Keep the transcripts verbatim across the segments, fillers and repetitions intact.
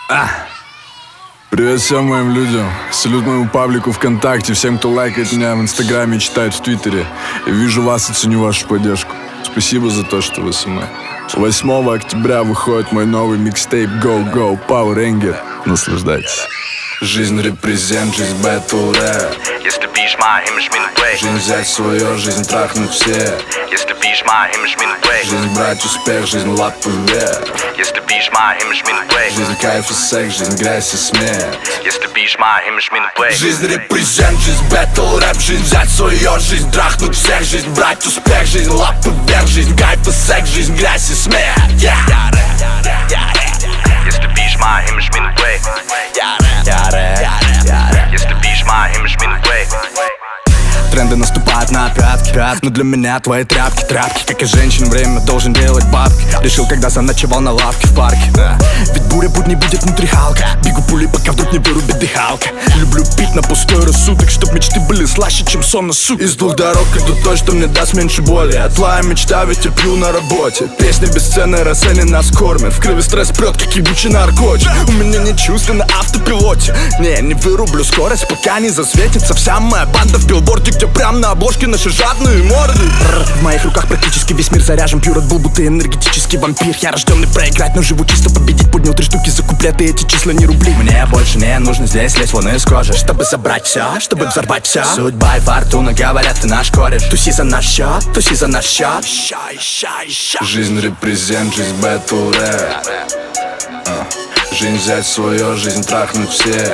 А. Привет всем моим людям, салют моему паблику ВКонтакте, всем, кто лайкает меня в Инстаграме и читает в Твиттере. Я вижу вас и ценю вашу поддержку. Спасибо за то, что вы со мной. восьмого октября выходит мой новый микстейп Go Go Power Ranger. Наслаждайтесь. Жизнь репрезент, жизнь бэтл рэп. Если бишь my image mean way. Жизнь взять свое, жизнь трахнуть все. Если бишь my image mean way. Жизнь брать успех, жизнь лапы вверх. Если бишь my image mean way. Жизнь кайф и секс, жизнь грязь и смерть. Если бишь my image mean way. Жизнь репрезент, жизнь бэтл рэп. Жизнь взять свое, жизнь трахнуть всех. Жизнь брать успех, жизнь лапы вверх. Жизнь кайф и секс, жизнь грязь и смерть. Yeah. Если бишь my image mean way. Если бишь my image mean way. Тренды наступают на пятки, пятки. Но для меня твои тряпки, тряпки. Как и женщин, время должен делать бабки. Решил, когда заночевал на лавке в парке, да. Ведь буря будни будет внутри Халка. Бегу пули, пока вдруг не вырубит дыхалка. Люблю пить на пустой рассудок, чтоб мечты были слаще, чем сон на суд. Из двух дорог иду то, что мне даст меньше боли. Отлая мечта, ведь терплю на работе. Песни бесценные, расцены нас кормят. В крови стресс прет, как ебучий наркотик. У меня нет чувств на автопилоте. Не, не вырублю скорость, пока не засветится вся моя банда в билборде, где прям на обложке наши жадные морды. В моих руках практически весь мир заряжен. Пью Red Bull, будто энергетический вампир. Я рожденный проиграть, но живу чисто победить. Поднял три штуки за куплеты, эти числа не рубли. Мне больше не нужно здесь лезть вон из кожи, чтобы забрать все, чтобы взорвать все. Судьба и фортуна говорят, ты наш кореш. Туси за наш счет, туси за наш счет. Жизнь репрезент, жизнь бэтл рэп. Жизнь взять свое, жизнь трахнуть все.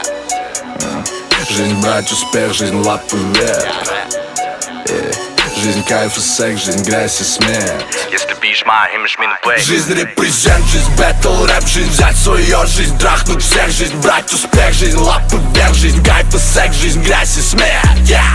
Жизнь брать успех, жизнь лапы вверх. Жизнь кайф и секс, жизнь грязь и смерть. Если бишь my image mean way. Жизнь репрезент, жизнь бэтл рэп. Жизнь взять свое, жизнь трахнуть всех. Жизнь брать успех, жизнь лапы вверх. Жизнь кайф и секс, жизнь грязь и смерть. Yeah.